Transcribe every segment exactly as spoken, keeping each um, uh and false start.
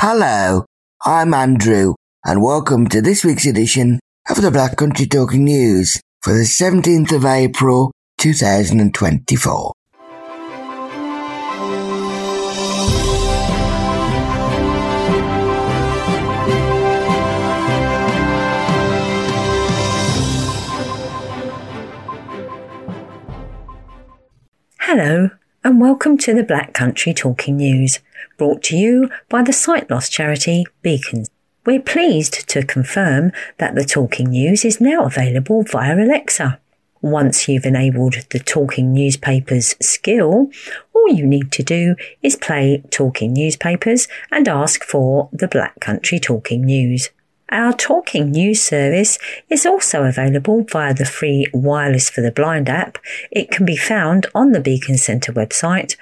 Hello, I'm Andrew, and welcome to this week's edition of the Black Country Talking News for the seventeenth of April, two thousand twenty-four. Hello, and welcome to the Black Country Talking News, brought to you by the sight loss charity Beacon. We're pleased to confirm that the Talking News is now available via Alexa. Once you've enabled the Talking Newspapers skill, all you need to do is play Talking Newspapers and ask for the Black Country Talking News. Our Talking News service is also available via the free Wireless for the Blind app. It can be found on the Beacon Centre website,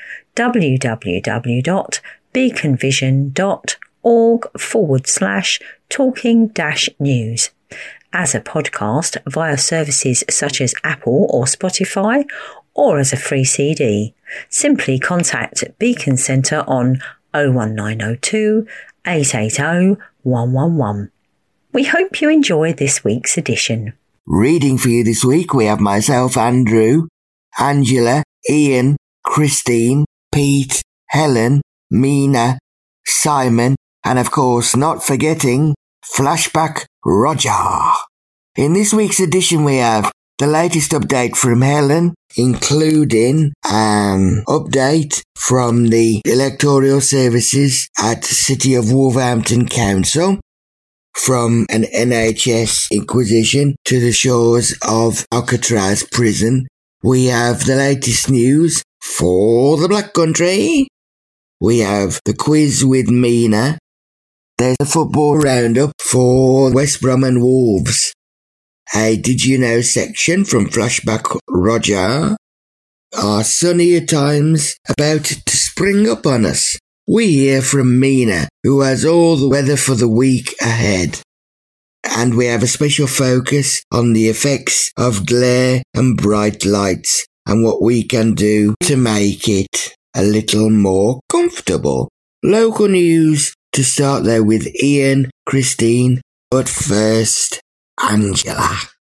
www.beaconvision.org forward slash talking dash news. As a podcast via services such as Apple or Spotify, or as a free C D, simply contact Beacon Centre on oh one nine oh two, eight eight oh, one one one. We hope you enjoy this week's edition. Reading for you this week, we have myself, Andrew, Angela, Ian, Christine, Pete, Helen, Mina, Simon, and of course, not forgetting, Flashback Roger. In this week's edition, we have the latest update from Helen, including an update from the electoral services at the City of Wolverhampton Council, from an N H S inquisition to the shores of Alcatraz prison. We have the latest news for the Black Country. We have the quiz with Mina. There's a football roundup for West Brom and Wolves. A Did You Know section from Flashback Roger. Our sunnier times about to spring up on us. We hear from Mina, who has all the weather for the week ahead. And we have a special focus on the effects of glare and bright lights and what we can do to make it a little more comfortable. Local news to start there with Ian, Christine, but first, Angela.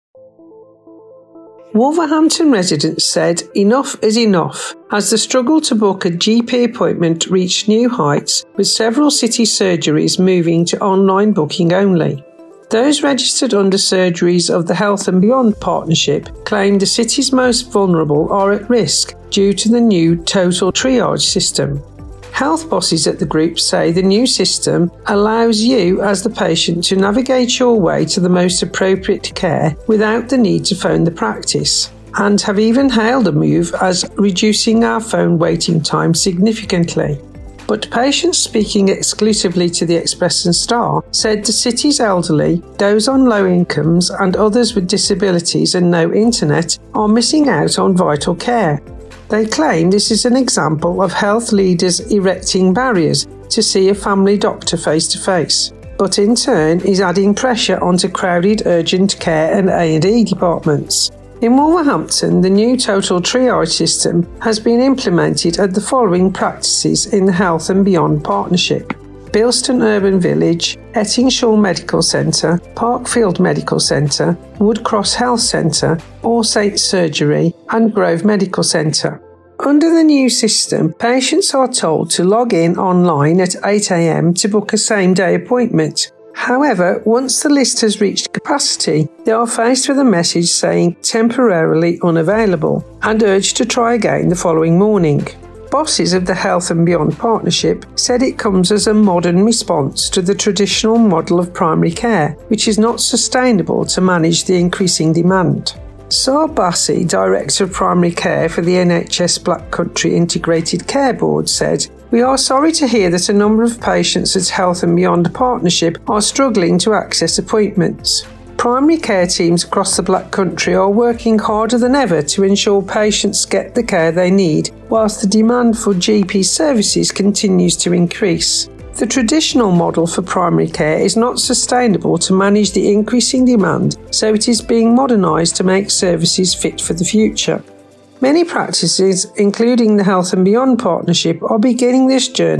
Wolverhampton residents said enough is enough as the struggle to book a G P appointment reached new heights, with several city surgeries moving to online booking only. Those registered under surgeries of the Health and Beyond partnership claim the city's most vulnerable are at risk due to the new total triage system. Health bosses at the group say the new system allows you as the patient to navigate your way to the most appropriate care without the need to phone the practice, and have even hailed the move as reducing our phone waiting time significantly. But patients speaking exclusively to the Express and Star said the city's elderly, those on low incomes and others with disabilities and no internet are missing out on vital care. They claim this is an example of health leaders erecting barriers to see a family doctor face to face, but in turn is adding pressure onto crowded urgent care and A and E departments. In Wolverhampton, the new total triage system has been implemented at the following practices in the Health and Beyond partnership: Bilston Urban Village, Ettingshaw Medical Centre, Parkfield Medical Centre, Woodcross Health Centre, All Saints Surgery and Grove Medical Centre. Under the new system, patients are told to log in online at eight a.m. to book a same-day appointment. However, once the list has reached capacity, they are faced with a message saying temporarily unavailable and urged to try again the following morning. Bosses of the Health and Beyond partnership said it comes as a modern response to the traditional model of primary care, which is not sustainable to manage the increasing demand. Sar Bassi, Director of Primary Care for the N H S Black Country Integrated Care Board, said, "We are sorry to hear that a number of patients at Health and Beyond partnership are struggling to access appointments. Primary care teams across the Black Country are working harder than ever to ensure patients get the care they need, whilst the demand for G P services continues to increase. The traditional model for primary care is not sustainable to manage the increasing demand, so it is being modernised to make services fit for the future." Many practices, including the Health and Beyond partnership, are beginning this journey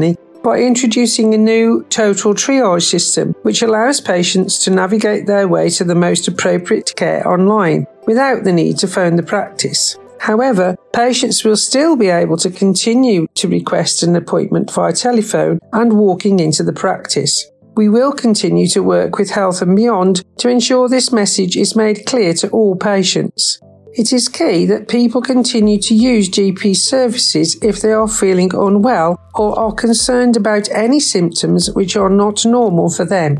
by introducing a new total triage system, which allows patients to navigate their way to the most appropriate care online without the need to phone the practice. However, patients will still be able to continue to request an appointment via telephone and walking into the practice. We will continue to work with Health and Beyond to ensure this message is made clear to all patients. It is key that people continue to use G P services if they are feeling unwell or are concerned about any symptoms which are not normal for them.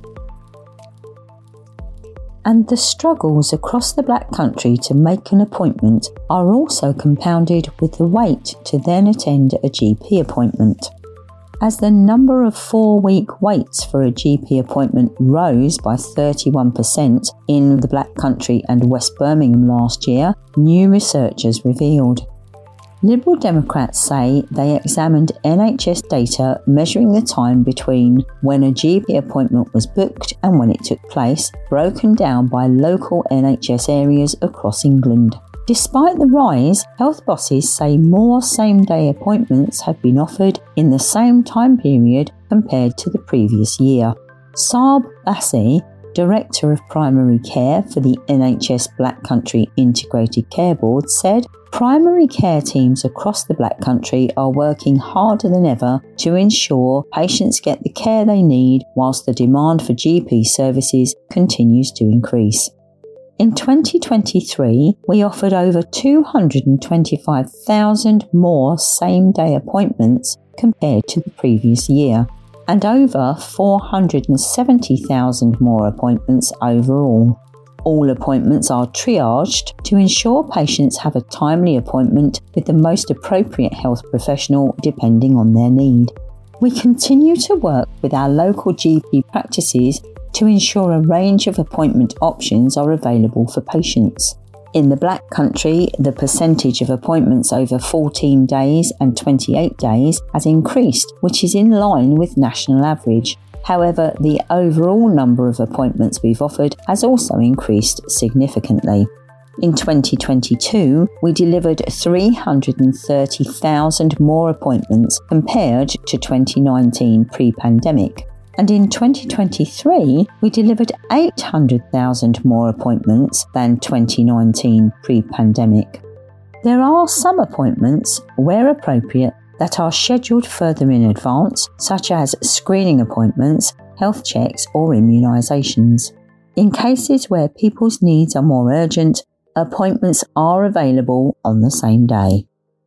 And the struggles across the Black Country to make an appointment are also compounded with the wait to then attend a G P appointment. As the number of four-week waits for a G P appointment rose by thirty-one percent in the Black Country and West Birmingham last year, new research has revealed. Liberal Democrats say they examined N H S data measuring the time between when a G P appointment was booked and when it took place, broken down by local N H S areas across England. Despite the rise, health bosses say more same-day appointments have been offered in the same time period compared to the previous year. Saab Bassi, Director of Primary Care for the N H S Black Country Integrated Care Board, said primary care teams across the Black Country are working harder than ever to ensure patients get the care they need whilst the demand for G P services continues to increase. In twenty twenty-three, we offered over two hundred twenty-five thousand more same-day appointments compared to the previous year, and over four hundred seventy thousand more appointments overall. All appointments are triaged to ensure patients have a timely appointment with the most appropriate health professional depending on their need. We continue to work with our local G P practices to ensure a range of appointment options are available for patients. In the Black Country, the percentage of appointments over fourteen days and twenty-eight days has increased, which is in line with national average. However, the overall number of appointments we've offered has also increased significantly. In twenty twenty-two, we delivered three hundred thirty thousand more appointments compared to twenty nineteen pre-pandemic. And in twenty twenty-three, we delivered eight hundred thousand more appointments than twenty nineteen pre-pandemic. There are some appointments, where appropriate, that are scheduled further in advance, such as screening appointments, health checks or immunisations. In cases where people's needs are more urgent, appointments are available on the same day.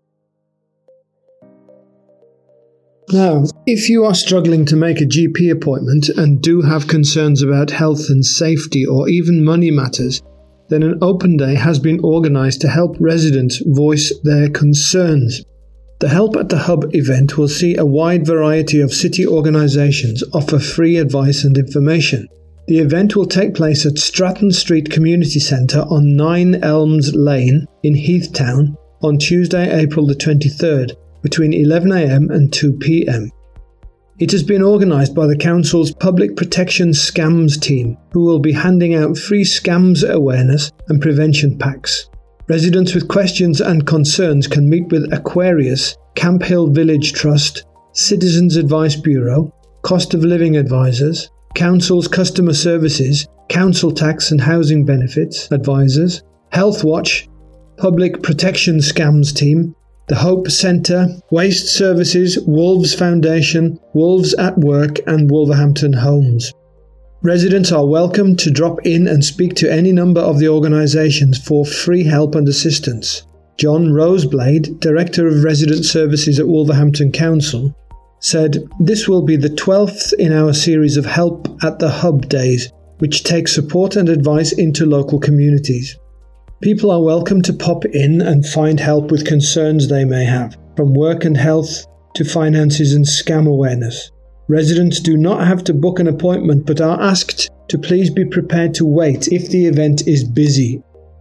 Now, if you are struggling to make a G P appointment and do have concerns about health and safety or even money matters, then an open day has been organised to help residents voice their concerns. The Help at the Hub event will see a wide variety of city organisations offer free advice and information. The event will take place at Stratton Street Community Centre on nine Elms Lane in Heathtown on Tuesday, April the twenty-third, between eleven a m and two p m. It has been organised by the Council's Public Protection Scams team, who will be handing out free scams awareness and prevention packs. Residents with questions and concerns can meet with Aquarius, Camp Hill Village Trust, Citizens Advice Bureau, Cost of Living Advisors, Council's Customer Services, Council Tax and Housing Benefits Advisors, Health Watch, Public Protection Scams Team, the Hope Centre, Waste Services, Wolves Foundation, Wolves at Work and Wolverhampton Homes. Residents are welcome to drop in and speak to any number of the organisations for free help and assistance. John Roseblade, Director of Resident Services at Wolverhampton Council, said, "This will be the twelfth in our series of Help at the Hub days, which take support and advice into local communities. People are welcome to pop in and find help with concerns they may have, from work and health to finances and scam awareness. Residents do not have to book an appointment but are asked to please be prepared to wait if the event is busy."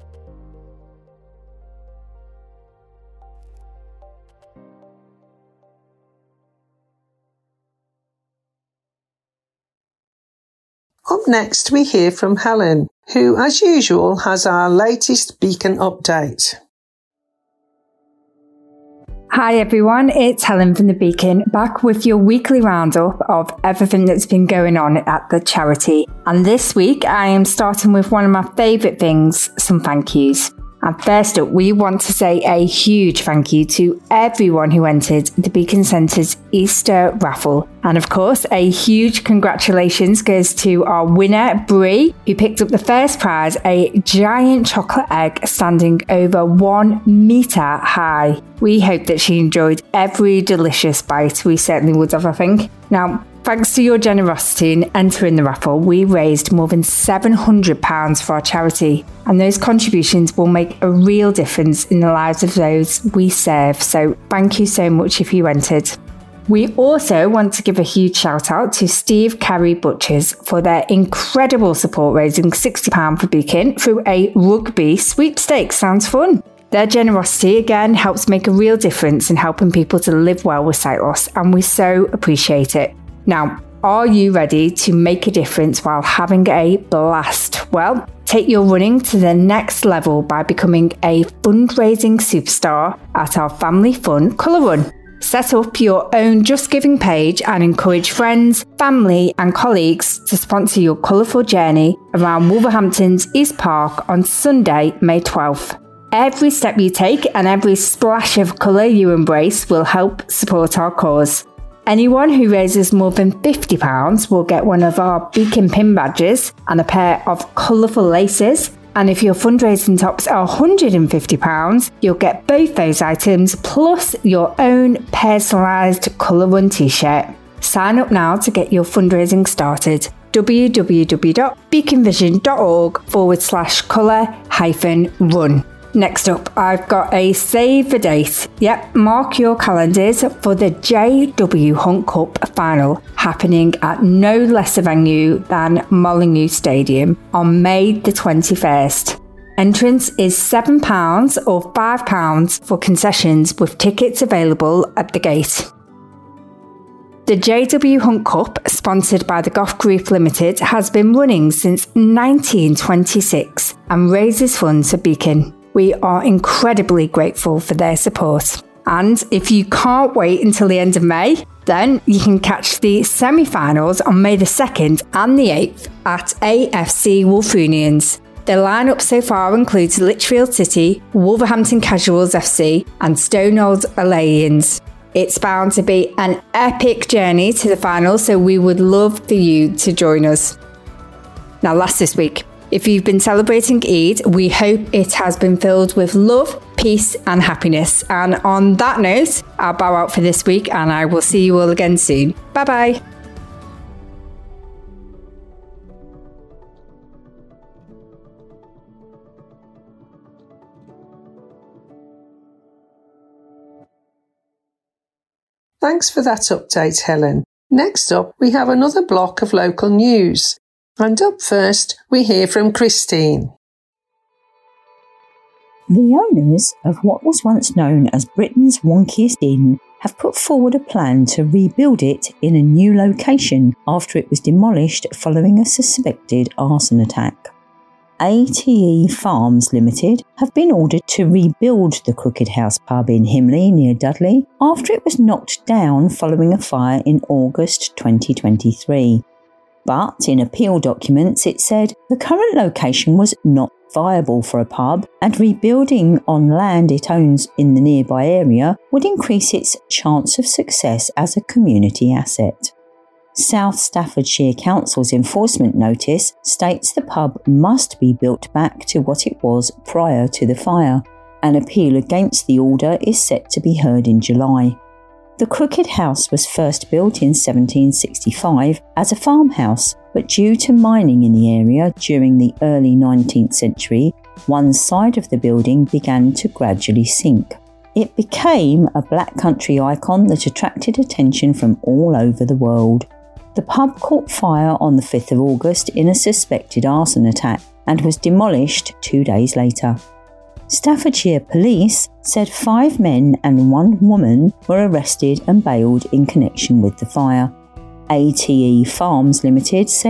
Up next, we hear from Helen, who, as usual, has our latest Beacon update. Hi everyone, it's Helen from The Beacon, back with your weekly roundup of everything that's been going on at the charity. And this week I am starting with one of my favourite things, some thank yous. And first up, we want to say a huge thank you to everyone who entered the Beacon Centre's Easter raffle. And of course, a huge congratulations goes to our winner, Brie, who picked up the first prize, a giant chocolate egg standing over one metre high. We hope that she enjoyed every delicious bite. We certainly would have, I think. Now, thanks to your generosity in entering the raffle, we raised more than seven hundred pounds for our charity, and those contributions will make a real difference in the lives of those we serve. So thank you so much if you entered. We also want to give a huge shout out to Steve Carey Butchers for their incredible support, raising sixty pounds for Beacon through a rugby sweepstakes. Sounds fun. Their generosity again helps make a real difference in helping people to live well with sight loss, and we so appreciate it. Now, are you ready to make a difference while having a blast? Well, take your running to the next level by becoming a fundraising superstar at our Family Fun Colour Run. Set up your own Just Giving page and encourage friends, family and colleagues to sponsor your colourful journey around Wolverhampton's East Park on Sunday, May twelfth. Every step you take and every splash of colour you embrace will help support our cause. Anyone who raises more than fifty pounds will get one of our Beacon pin badges and a pair of colourful laces. And if your fundraising tops are one hundred fifty pounds, you'll get both those items plus your own personalised Colour Run t-shirt. Sign up now to get your fundraising started. www.beaconvision.org forward slash colour hyphen run. Next up, I've got a save the date. Yep, mark your calendars for the J W Hunt Cup final, happening at no less a venue than Molineux Stadium on May the twenty-first. Entrance is seven pounds or five pounds for concessions, with tickets available at the gate. The J W Hunt Cup, sponsored by the Gough Group Limited, has been running since nineteen twenty-six and raises funds for Beacon. We are incredibly grateful for their support. And if you can't wait until the end of May, then you can catch the semi-finals on May the second and the eighth at A F C Wolfrunians. The lineup so far includes Lichfield City, Wolverhampton Casuals F C and Stoneold Alayans. It's bound to be an epic journey to the final, so we would love for you to join us. Now, last this week, if you've been celebrating Eid, we hope it has been filled with love, peace and happiness. And on that note, I'll bow out for this week and I will see you all again soon. Bye bye. Thanks for that update, Helen. Next up, we have another block of local news. And up first, we hear from Christine. The owners of what was once known as Britain's wonkiest inn have put forward a plan to rebuild it in a new location after it was demolished following a suspected arson attack. A T E Farms Limited have been ordered to rebuild the Crooked House pub in Himley near Dudley after it was knocked down following a fire in August twenty twenty-three. But in appeal documents it said the current location was not viable for a pub and rebuilding on land it owns in the nearby area would increase its chance of success as a community asset. South Staffordshire Council's enforcement notice states the pub must be built back to what it was prior to the fire. An appeal against the order is set to be heard in July. The Crooked House was first built in seventeen sixty-five as a farmhouse, but due to mining in the area during the early nineteenth century, one side of the building began to gradually sink. It became a black country icon that attracted attention from all over the world. The pub caught fire on the fifth of August in a suspected arson attack and was demolished two days later. Staffordshire Police said five men and one woman were arrested and bailed in connection with the fire. A T E Farms Limited said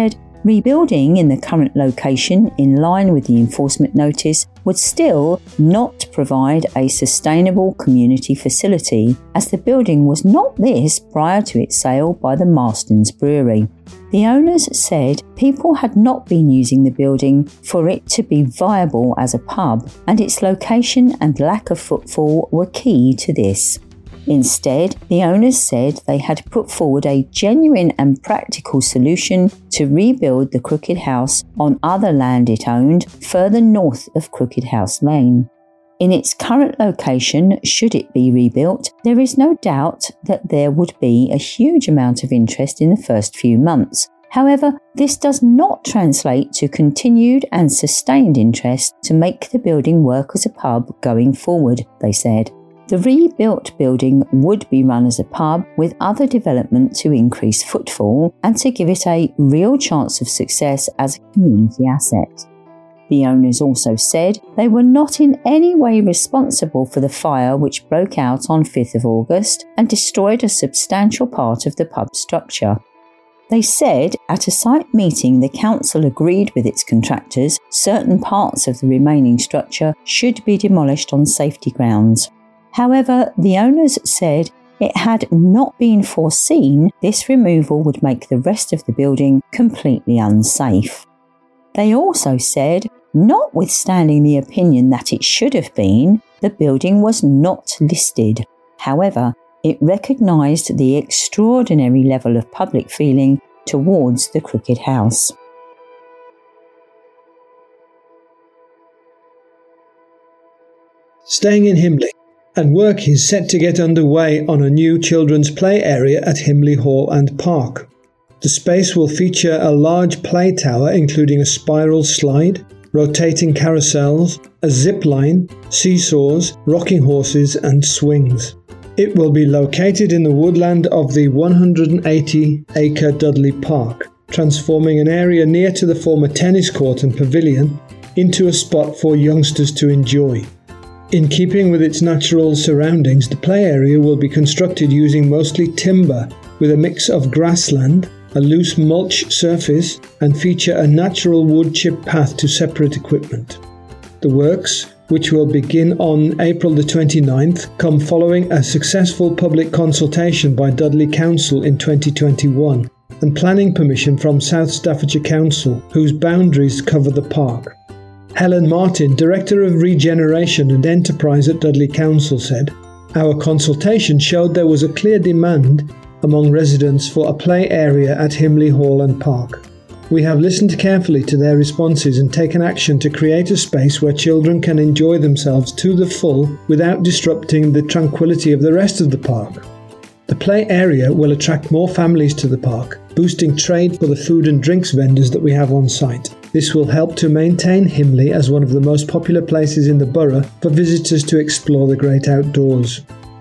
Rebuilding in the current location, in line with the enforcement notice, would still not provide a sustainable community facility, as the building was not this prior to its sale by the Marston's Brewery. The owners said people had not been using the building for it to be viable as a pub, and its location and lack of footfall were key to this. Instead, the owners said they had put forward a genuine and practical solution to rebuild the Crooked House on other land it owned further north of Crooked House Lane. In its current location, should it be rebuilt, there is no doubt that there would be a huge amount of interest in the first few months. However, this does not translate to continued and sustained interest to make the building work as a pub going forward, they said. The rebuilt building would be run as a pub with other development to increase footfall and to give it a real chance of success as a community asset. The owners also said they were not in any way responsible for the fire which broke out on fifth of August and destroyed a substantial part of the pub structure. They said at a site meeting the council agreed with its contractors certain parts of the remaining structure should be demolished on safety grounds. However, the owners said it had not been foreseen this removal would make the rest of the building completely unsafe. They also said, notwithstanding the opinion that it should have been, the building was not listed. However, it recognised the extraordinary level of public feeling towards the Crooked House. Staying in Himley, and work is set to get underway on a new children's play area at Himley Hall and Park. The space will feature a large play tower including a spiral slide, rotating carousels, a zip line, seesaws, rocking horses and swings. It will be located in the woodland of the one hundred eighty acre Dudley Park, transforming an area near to the former tennis court and pavilion into a spot for youngsters to enjoy. In keeping with its natural surroundings, the play area will be constructed using mostly timber with a mix of grassland, a loose mulch surface and feature a natural wood chip path to separate equipment. The works, which will begin on April the twenty-ninth, come following a successful public consultation by Dudley Council in twenty twenty-one and planning permission from South Staffordshire Council, whose boundaries cover the park. Helen Martin, Director of Regeneration and Enterprise at Dudley Council, said, "Our consultation showed there was a clear demand among residents for a play area at Himley Hall and Park. We have listened carefully to their responses and taken action to create a space where children can enjoy themselves to the full without disrupting the tranquility of the rest of the park. The play area will attract more families to the park, boosting trade for the food and drinks vendors that we have on site. This will help to maintain Himley as one of the most popular places in the borough for visitors to explore the great outdoors.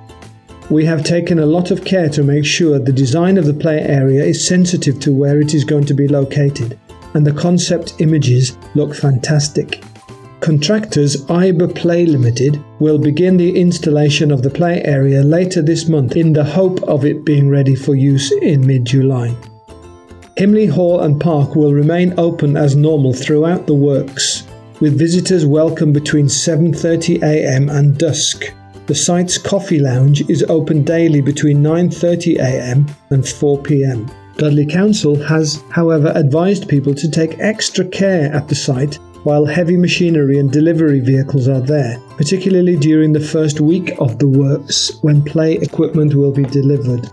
We have taken a lot of care to make sure the design of the play area is sensitive to where it is going to be located, and the concept images look fantastic. Contractors Iber Play Limited will begin the installation of the play area later this month in the hope of it being ready for use in mid-July. Himley Hall and Park will remain open as normal throughout the works, with visitors welcome between seven thirty a m and dusk. The site's coffee lounge is open daily between nine thirty a m and four p m. Dudley Council has, however, advised people to take extra care at the site while heavy machinery and delivery vehicles are there, particularly during the first week of the works when play equipment will be delivered.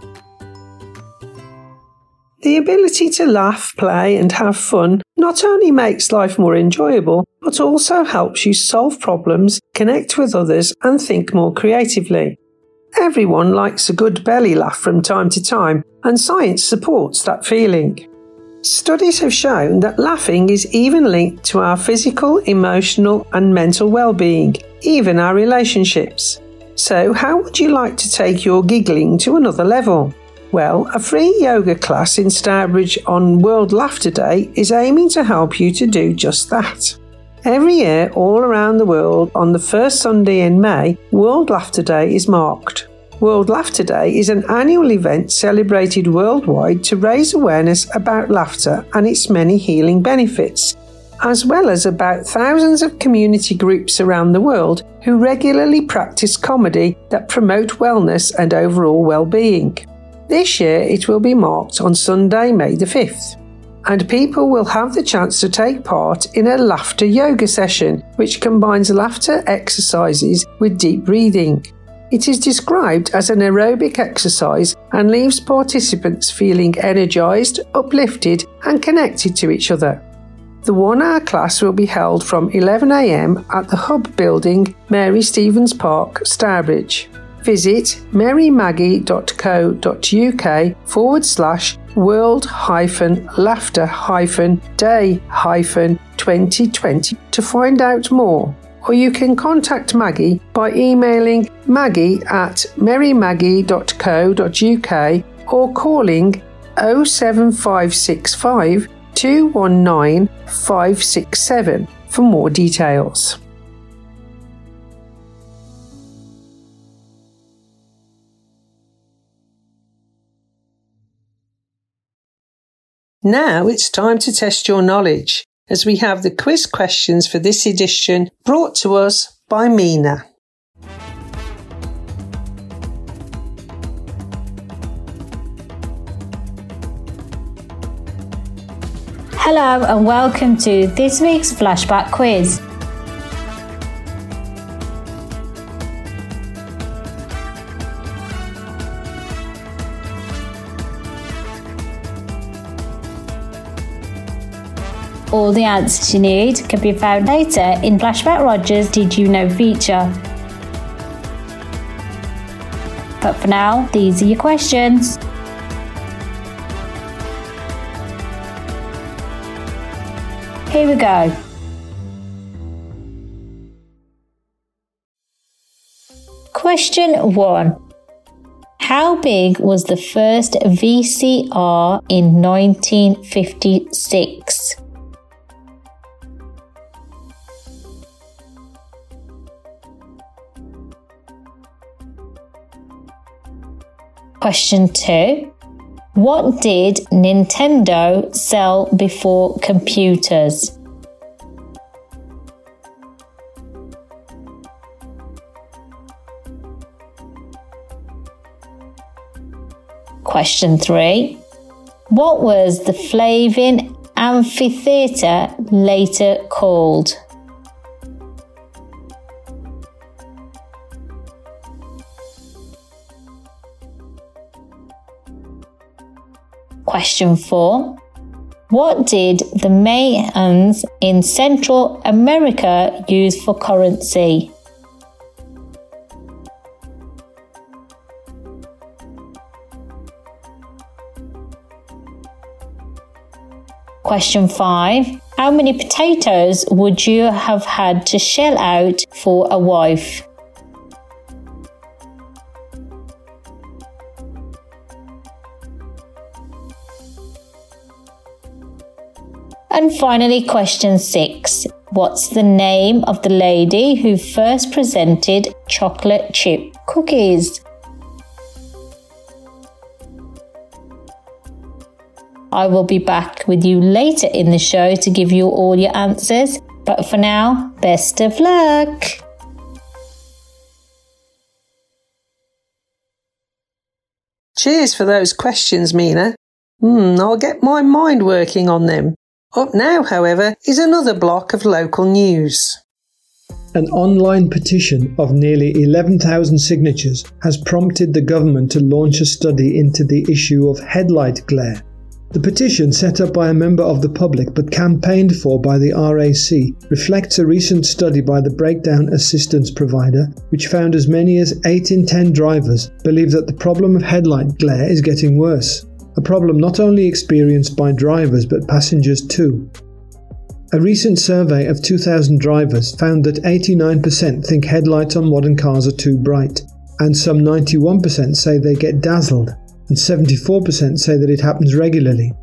The ability to laugh, play and have fun not only makes life more enjoyable, but also helps you solve problems, connect with others and think more creatively. Everyone likes a good belly laugh from time to time, and science supports that feeling. Studies have shown that laughing is even linked to our physical, emotional and mental well-being, even our relationships. So how would you like to take your giggling to another level? Well, a free yoga class in Stourbridge on World Laughter Day is aiming to help you to do just that. Every year, all around the world, on the first Sunday in May, World Laughter Day is marked. World Laughter Day is an annual event celebrated worldwide to raise awareness about laughter and its many healing benefits, as well as about thousands of community groups around the world who regularly practice comedy that promote wellness and overall well-being. This year it will be marked on Sunday, May the fifth, and people will have the chance to take part in a laughter yoga session which combines laughter exercises with deep breathing. It is described as an aerobic exercise and leaves participants feeling energized, uplifted and connected to each other. The one-hour class will be held from eleven a m at the Hub Building, Mary Stevens Park, Stourbridge. Visit marymaggie.co.uk forward slash world hyphen laughter hyphen day hyphen 2020 to find out more. Or you can contact Maggie by emailing maggie at marymaggie.co.uk or calling oh seven five six five, two one nine, five six seven for more details. Now it's time to test your knowledge, as we have the quiz questions for this edition brought to us by Mina. Hello and welcome to this week's Flashback Quiz. All the answers you need can be found later in Flashback Roger's Did You Know feature. But for now, these are your questions. Here we go. Question one. How big was the first V C R in nineteen fifty-six? Question two. What did Nintendo sell before computers? Question three. What was the Flavin Amphitheatre later called? Question four. What did the Mayans in Central America use for currency? Question five. How many potatoes would you have had to shell out for a wife? And finally, question six. What's the name of the lady who first presented chocolate chip cookies? I will be back with you later in the show to give you all your answers, but for now, best of luck! Cheers for those questions, Mina. Hmm, I'll get my mind working on them. Up now, however, is another block of local news. An online petition of nearly eleven thousand signatures has prompted the government to launch a study into the issue of headlight glare. The petition, set up by a member of the public but campaigned for by the R A C, reflects a recent study by the breakdown assistance provider, which found as many as eight in ten drivers believe that the problem of headlight glare is getting worse. A problem not only experienced by drivers but passengers too. A recent survey of two thousand drivers found that eighty-nine percent think headlights on modern cars are too bright, and some ninety-one percent say they get dazzled, and seventy-four percent say that it happens regularly.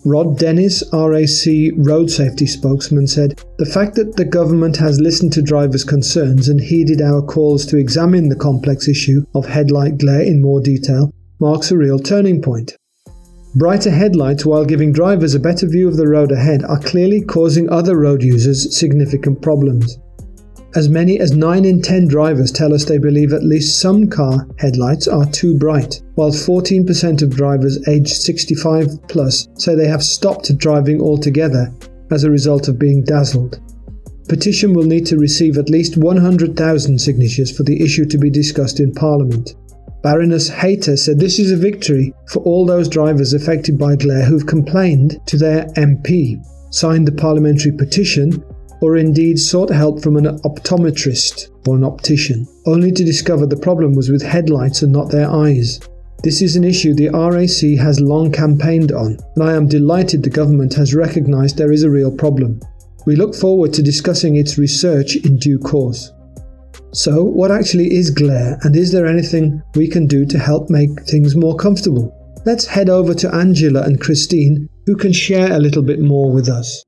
Rod Dennis, R A C road safety spokesman, said, "The fact that the government has listened to drivers' concerns and heeded our calls to examine the complex issue of headlight glare in more detail marks a real turning point. Brighter headlights, while giving drivers a better view of the road ahead, are clearly causing other road users significant problems. As many as nine in ten drivers tell us they believe at least some car headlights are too bright, while fourteen percent of drivers aged sixty-five plus say they have stopped driving altogether as a result of being dazzled. Petition will need to receive at least one hundred thousand signatures for the issue to be discussed in Parliament." Baroness Hayter said this is a victory for all those drivers affected by glare who've complained to their M P, signed the parliamentary petition, or indeed sought help from an optometrist or an optician, only to discover the problem was with headlights and not their eyes. This is an issue the R A C has long campaigned on, and I am delighted the government has recognised there is a real problem. We look forward to discussing its research in due course. So, what actually is glare, and is there anything we can do to help make things more comfortable? Let's head over to Angela and Christine, who can share a little bit more with us.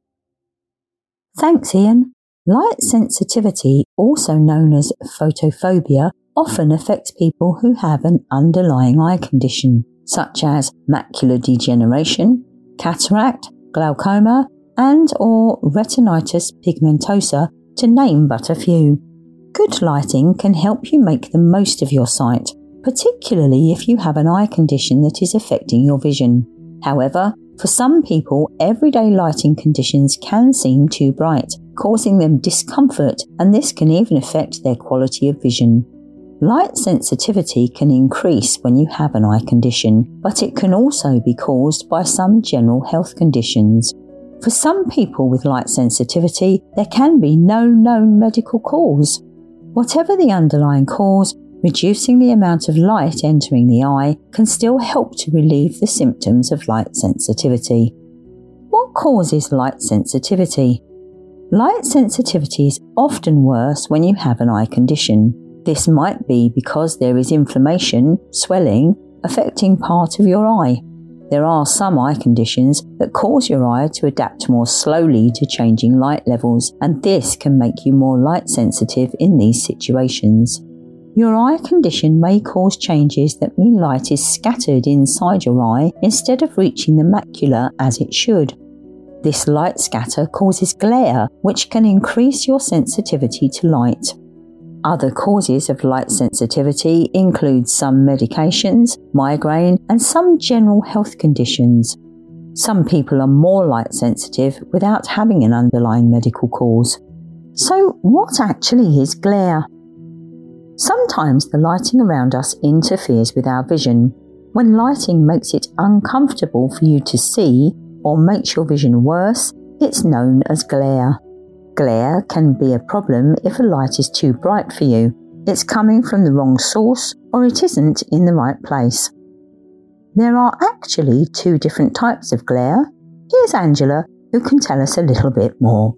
Thanks, Ian. Light sensitivity, also known as photophobia, often affects people who have an underlying eye condition, such as macular degeneration, cataract, glaucoma, and or retinitis pigmentosa, to name but a few. Good lighting can help you make the most of your sight, particularly if you have an eye condition that is affecting your vision. However, for some people, everyday lighting conditions can seem too bright, causing them discomfort, and this can even affect their quality of vision. Light sensitivity can increase when you have an eye condition, but it can also be caused by some general health conditions. For some people with light sensitivity, there can be no known medical cause. Whatever the underlying cause, reducing the amount of light entering the eye can still help to relieve the symptoms of light sensitivity. What causes light sensitivity? Light sensitivity is often worse when you have an eye condition. This might be because there is inflammation, swelling, affecting part of your eye. There are some eye conditions that cause your eye to adapt more slowly to changing light levels, and this can make you more light sensitive in these situations. Your eye condition may cause changes that mean light is scattered inside your eye instead of reaching the macula as it should. This light scatter causes glare, which can increase your sensitivity to light. Other causes of light sensitivity include some medications, migraine, and some general health conditions. Some people are more light sensitive without having an underlying medical cause. So, what actually is glare? Sometimes the lighting around us interferes with our vision. When lighting makes it uncomfortable for you to see or makes your vision worse, it's known as glare. Glare can be a problem if a light is too bright for you, it's coming from the wrong source, or it isn't in the right place. There are actually two different types of glare. Here's Angela, who can tell us a little bit more.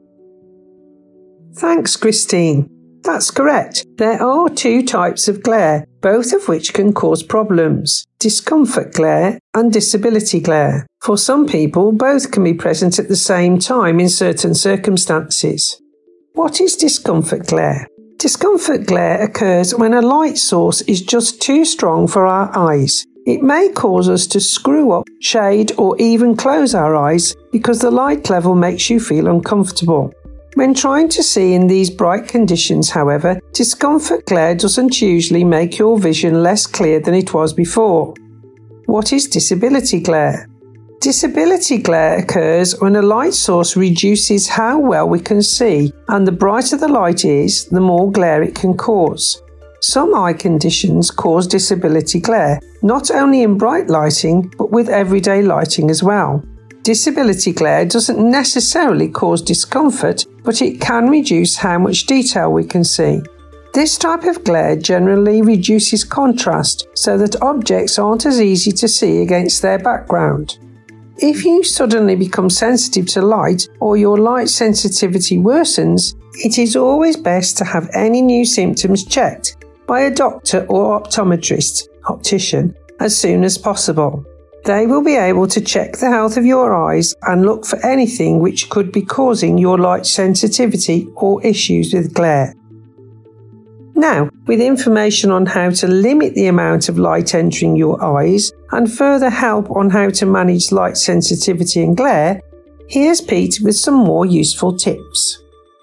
Thanks, Christine. That's correct. There are two types of glare, both of which can cause problems: discomfort glare and disability glare. For some people, both can be present at the same time in certain circumstances. What is discomfort glare? Discomfort glare occurs when a light source is just too strong for our eyes. It may cause us to screw up, shade, or even close our eyes because the light level makes you feel uncomfortable. When trying to see in these bright conditions, however, discomfort glare doesn't usually make your vision less clear than it was before. What is disability glare? Disability glare occurs when a light source reduces how well we can see, and the brighter the light is, the more glare it can cause. Some eye conditions cause disability glare, not only in bright lighting, but with everyday lighting as well. Disability glare doesn't necessarily cause discomfort, but it can reduce how much detail we can see. This type of glare generally reduces contrast so that objects aren't as easy to see against their background. If you suddenly become sensitive to light or your light sensitivity worsens, it is always best to have any new symptoms checked by a doctor or optometrist, optician, as soon as possible. They will be able to check the health of your eyes and look for anything which could be causing your light sensitivity or issues with glare. Now, with information on how to limit the amount of light entering your eyes and further help on how to manage light sensitivity and glare, here's Pete with some more useful tips.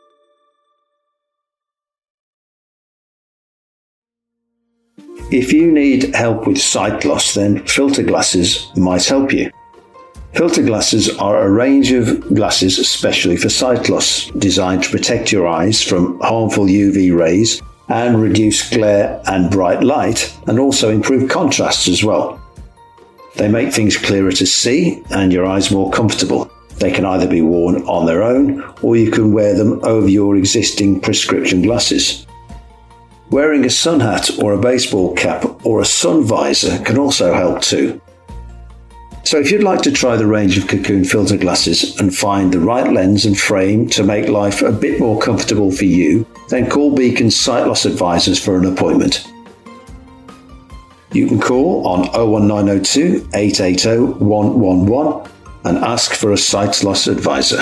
If you need help with sight loss, then filter glasses might help you. Filter glasses are a range of glasses especially for sight loss, designed to protect your eyes from harmful U V rays and reduce glare and bright light, and also improve contrast as well. They make things clearer to see and your eyes more comfortable. They can either be worn on their own, or you can wear them over your existing prescription glasses. Wearing a sun hat or a baseball cap or a sun visor can also help too. So if you'd like to try the range of Cocoon filter glasses and find the right lens and frame to make life a bit more comfortable for you, then call Beacon's Sight Loss Advisors for an appointment. You can call on oh one nine oh two, eight eight oh, one one one and ask for a sight loss advisor.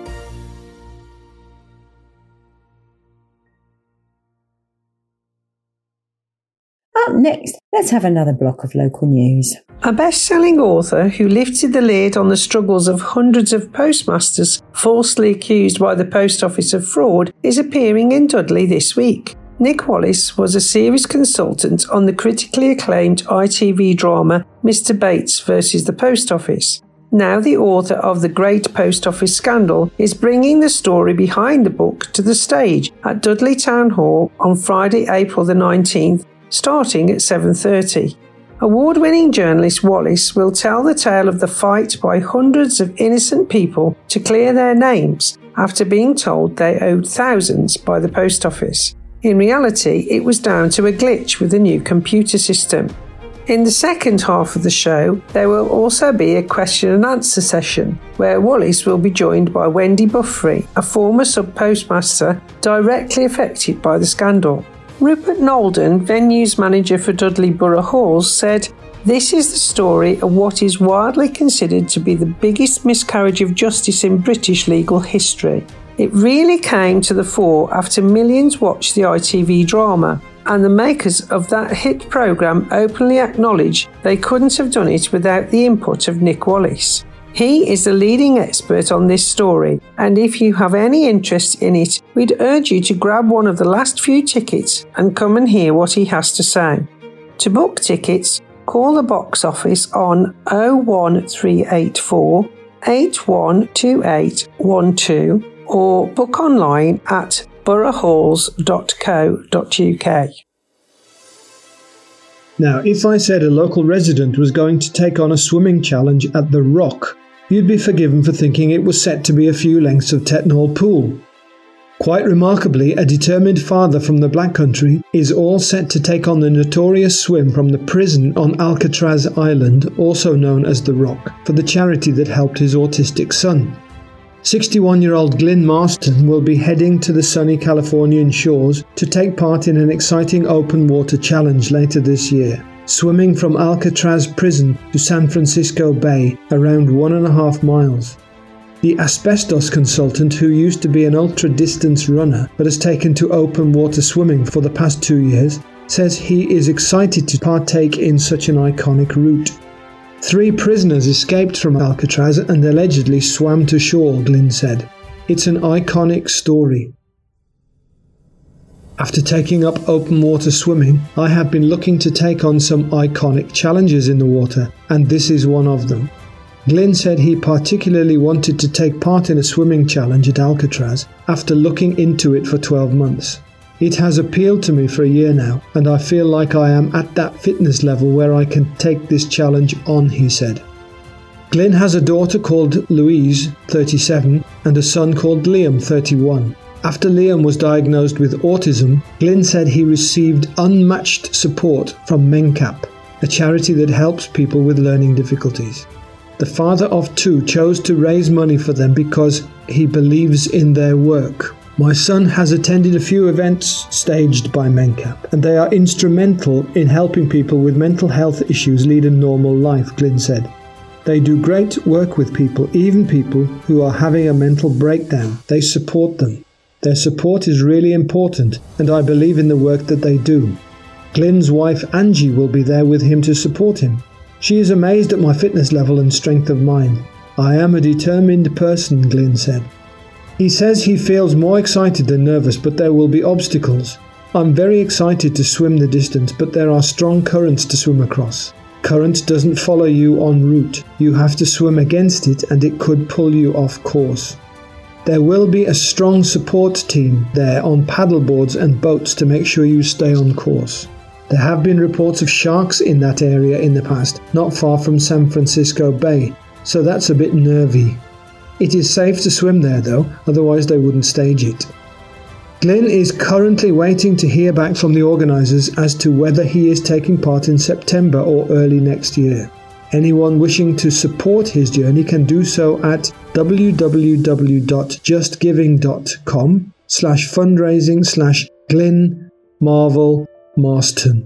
Up next, let's have another block of local news. A best-selling author who lifted the lid on the struggles of hundreds of postmasters falsely accused by the Post Office of fraud is appearing in Dudley this week. Nick Wallace was a series consultant on the critically acclaimed I T V drama Mister Bates versus the Post Office. Now the author of The Great Post Office Scandal is bringing the story behind the book to the stage at Dudley Town Hall on Friday, April the nineteenth, starting at seven thirty. Award-winning journalist Wallace will tell the tale of the fight by hundreds of innocent people to clear their names after being told they owed thousands by the post office. In reality, it was down to a glitch with the new computer system. In the second half of the show, there will also be a question and answer session where Wallace will be joined by Wendy Buffrey, a former sub-postmaster directly affected by the scandal. Rupert Nolden, venues manager for Dudley Borough Halls, said, "This is the story of what is widely considered to be the biggest miscarriage of justice in British legal history. It really came to the fore after millions watched the I T V drama, and the makers of that hit programme openly acknowledge they couldn't have done it without the input of Nick Wallace. He is the leading expert on this story, and if you have any interest in it, we'd urge you to grab one of the last few tickets and come and hear what he has to say. To book tickets, call the box office on oh one three eight four, eight one two eight one two or book online at borough halls dot co dot uk. Now, if I said a local resident was going to take on a swimming challenge at The Rock, you'd be forgiven for thinking it was set to be a few lengths of Tettenhall Pool. Quite remarkably, a determined father from the Black Country is all set to take on the notorious swim from the prison on Alcatraz Island, also known as The Rock, for the charity that helped his autistic son. sixty-one-year-old Glyn Marston will be heading to the sunny Californian shores to take part in an exciting open water challenge later this year, swimming from Alcatraz Prison to San Francisco Bay, around one and a half miles. The asbestos consultant, who used to be an ultra-distance runner but has taken to open water swimming for the past two years, says he is excited to partake in such an iconic route. Three prisoners escaped from Alcatraz and allegedly swam to shore, Glyn said. It's an iconic story. After taking up open water swimming, I have been looking to take on some iconic challenges in the water, and this is one of them. Glyn said he particularly wanted to take part in a swimming challenge at Alcatraz after looking into it for twelve months. It has appealed to me for a year now, and I feel like I am at that fitness level where I can take this challenge on, he said. Glyn has a daughter called Louise, thirty-seven, and a son called Liam, thirty-one. After Liam was diagnosed with autism, Glyn said he received unmatched support from MenCap, a charity that helps people with learning difficulties. The father of two chose to raise money for them because he believes in their work. My son has attended a few events staged by MenCap, and they are instrumental in helping people with mental health issues lead a normal life, Glyn said. They do great work with people, even people who are having a mental breakdown. They support them. Their support is really important, and I believe in the work that they do. Glyn's wife Angie will be there with him to support him. She is amazed at my fitness level and strength of mind. I am a determined person, Glyn said. He says he feels more excited than nervous, but there will be obstacles. I'm very excited to swim the distance, but there are strong currents to swim across. Current doesn't follow you en route. You have to swim against it and it could pull you off course. There will be a strong support team there on paddleboards and boats to make sure you stay on course. There have been reports of sharks in that area in the past, not far from San Francisco Bay, so that's a bit nervy. It is safe to swim there though, otherwise they wouldn't stage it. Glyn is currently waiting to hear back from the organisers as to whether he is taking part in September or early next year. Anyone wishing to support his journey can do so at www.justgiving.com slash fundraising slash Glyn Marvel Marston.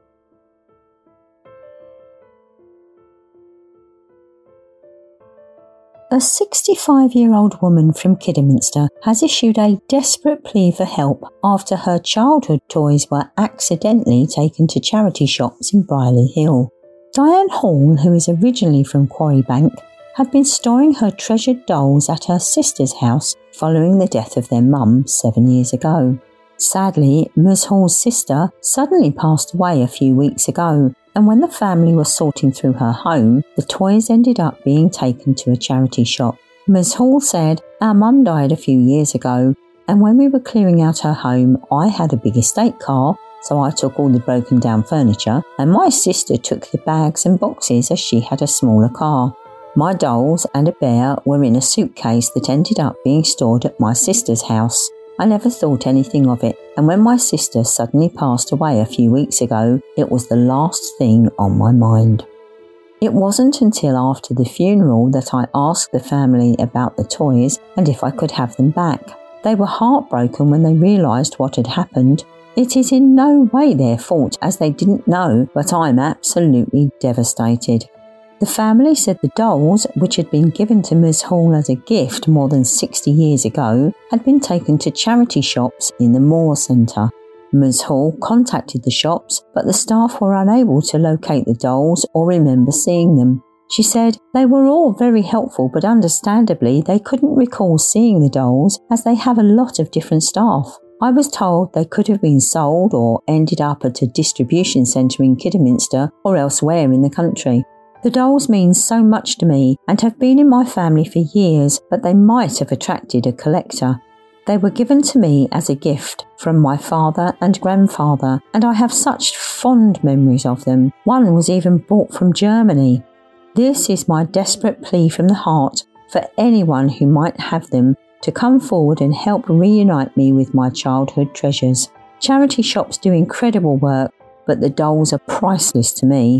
A sixty-five-year-old woman from Kidderminster has issued a desperate plea for help after her childhood toys were accidentally taken to charity shops in Brierley Hill. Diane Hall, who is originally from Quarrybank, had been storing her treasured dolls at her sister's house following the death of their mum seven years ago. Sadly, Ms Hall's sister suddenly passed away a few weeks ago, and when the family was sorting through her home, the toys ended up being taken to a charity shop. Ms Hall said, "Our mum died a few years ago, and when we were clearing out her home, I had a big estate car, so I took all the broken down furniture, and my sister took the bags and boxes as she had a smaller car. My dolls and a bear were in a suitcase that ended up being stored at my sister's house. I never thought anything of it, and when my sister suddenly passed away a few weeks ago, it was the last thing on my mind." It wasn't until after the funeral that I asked the family about the toys and if I could have them back. They were heartbroken when they realised what had happened. It is in no way their fault, as they didn't know, but I'm absolutely devastated. The family said the dolls, which had been given to Ms Hall as a gift more than sixty years ago, had been taken to charity shops in the Moore Centre. Ms Hall contacted the shops, but the staff were unable to locate the dolls or remember seeing them. She said they were all very helpful, but understandably they couldn't recall seeing the dolls as they have a lot of different staff. I was told they could have been sold or ended up at a distribution centre in Kidderminster or elsewhere in the country. The dolls mean so much to me and have been in my family for years, but they might have attracted a collector. They were given to me as a gift from my father and grandfather, and I have such fond memories of them. One was even brought from Germany. This is my desperate plea from the heart for anyone who might have them to come forward and help reunite me with my childhood treasures. Charity shops do incredible work, but the dolls are priceless to me.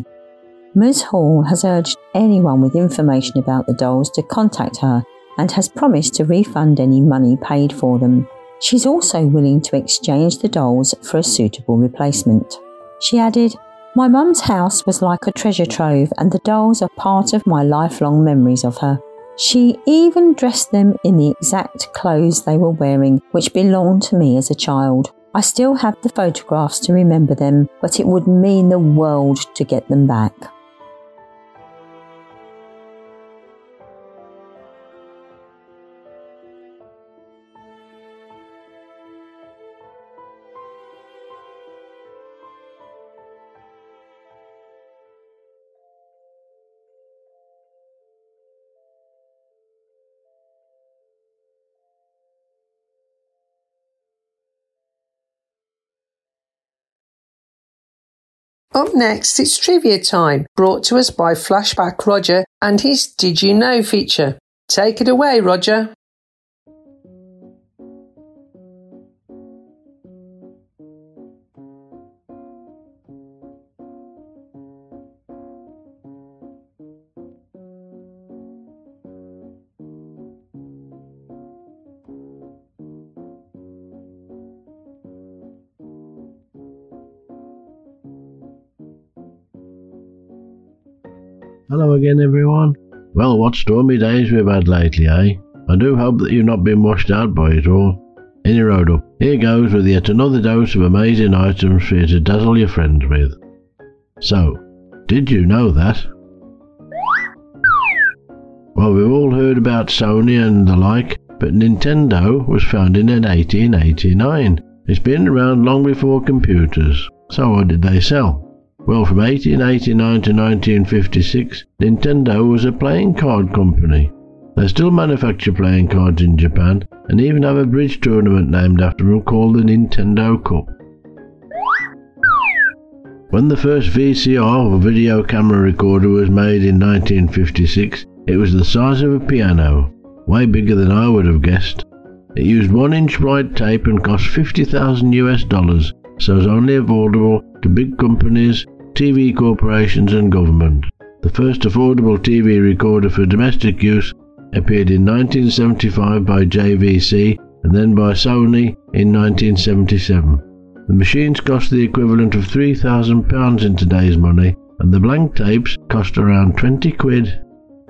Ms Hall has urged anyone with information about the dolls to contact her and has promised to refund any money paid for them. She's also willing to exchange the dolls for a suitable replacement. She added, "My mum's house was like a treasure trove, and the dolls are part of my lifelong memories of her. She even dressed them in the exact clothes they were wearing, which belonged to me as a child. I still have the photographs to remember them, but it would mean the world to get them back." Up next, it's trivia time, brought to us by Flashback Roger and his Did You Know feature. Take it away, Roger. Hello again, everyone. Well, what stormy days we've had lately, eh? I do hope that you've not been washed out by it all. Any road up, here goes with yet another dose of amazing items for you to dazzle your friends with. So, did you know that? Well, we've all heard about Sony and the like, but Nintendo was founded in eighteen eighty-nine. It's been around long before computers. So what did they sell? Well, from eighteen eighty-nine to nineteen fifty-six, Nintendo was a playing card company. They still manufacture playing cards in Japan, and even have a bridge tournament named after them called the Nintendo Cup. When the first V C R, or video camera recorder, was made in nineteen fifty-six, it was the size of a piano, way bigger than I would have guessed. It used one inch wide tape and cost fifty thousand U S dollars, so it was only affordable to big companies, T V corporations and government. The first affordable T V recorder for domestic use appeared in nineteen seventy-five by J V C and then by Sony in nineteen seventy-seven. The machines cost the equivalent of three thousand pounds in today's money, and the blank tapes cost around twenty quid.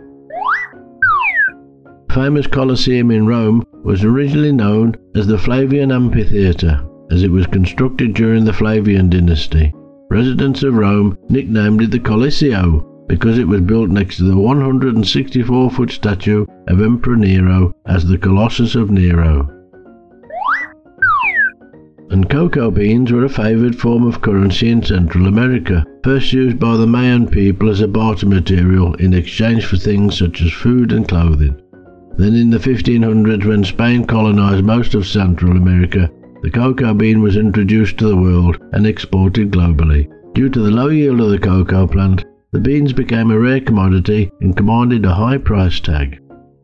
The famous Colosseum in Rome was originally known as the Flavian Amphitheatre, as it was constructed during the Flavian dynasty. Residents of Rome nicknamed it the Colosseo because it was built next to the one hundred sixty-four foot statue of Emperor Nero as the Colossus of Nero. And cocoa beans were a favoured form of currency in Central America, first used by the Mayan people as a barter material in exchange for things such as food and clothing. Then in the fifteen hundreds, when Spain colonised most of Central America, the cocoa bean was introduced to the world and exported globally. Due to the low yield of the cocoa plant, the beans became a rare commodity and commanded a high price tag.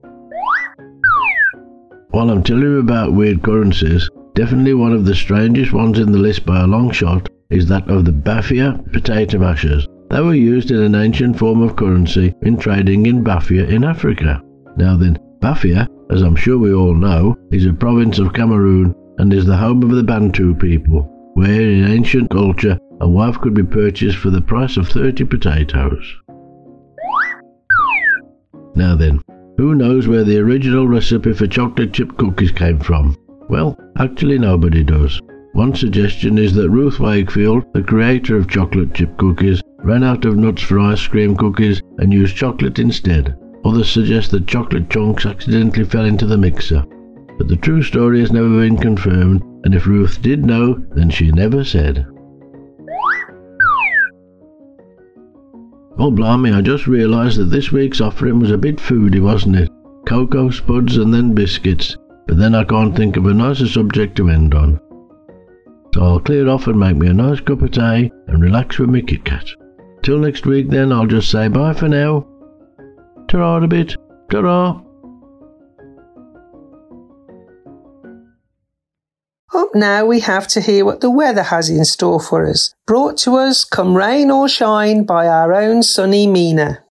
While I'm telling you about weird currencies, definitely one of the strangest ones in the list by a long shot is that of the Bafia potato mashers. They were used in an ancient form of currency in trading in Bafia in Africa. Now then, Bafia, as I'm sure we all know, is a province of Cameroon and is the home of the Bantu people, where in ancient culture a wife could be purchased for the price of thirty potatoes. Now then, who knows where the original recipe for chocolate chip cookies came from? Well, actually nobody does. One suggestion is that Ruth Wakefield, the creator of chocolate chip cookies, ran out of nuts for ice cream cookies and used chocolate instead. Others suggest that chocolate chunks accidentally fell into the mixer. But the true story has never been confirmed, and if Ruth did know, then she never said. Oh blimey, I just realised that this week's offering was a bit foodie, wasn't it? Cocoa spuds and then biscuits, but then I can't think of a nicer subject to end on. So I'll clear off and make me a nice cup of tea and relax with my Kit Kat. Till next week then, I'll just say bye for now. Ta-ra a bit. Ta-ra. Up now we have to hear what the weather has in store for us. Brought to us, come rain or shine, by our own sunny Mina.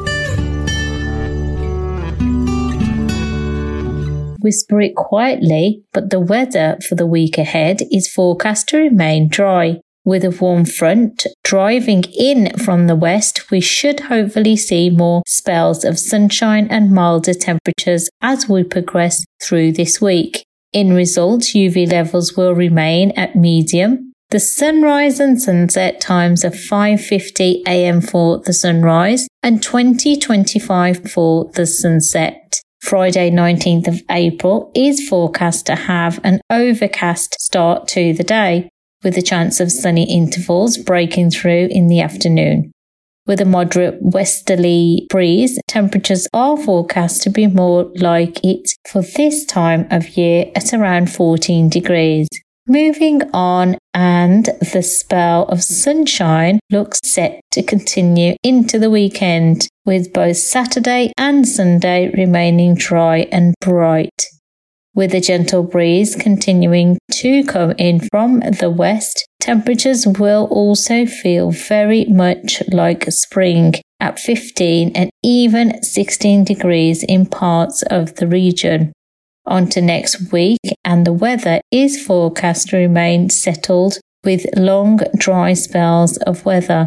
Whisper it quietly, but the weather for the week ahead is forecast to remain dry. With a warm front driving in from the west, we should hopefully see more spells of sunshine and milder temperatures as we progress through this week. In result, U V levels will remain at medium. The sunrise and sunset times are five fifty a m for the sunrise and twenty twenty-five for the sunset. Friday nineteenth of April is forecast to have an overcast start to the day, with a chance of sunny intervals breaking through in the afternoon. With a moderate westerly breeze, temperatures are forecast to be more like it for this time of year at around fourteen degrees. Moving on, and the spell of sunshine looks set to continue into the weekend, with both Saturday and Sunday remaining dry and bright. With a gentle breeze continuing to come in from the west, temperatures will also feel very much like spring at fifteen and even sixteen degrees in parts of the region. On to next week, and the weather is forecast to remain settled with long dry spells of weather.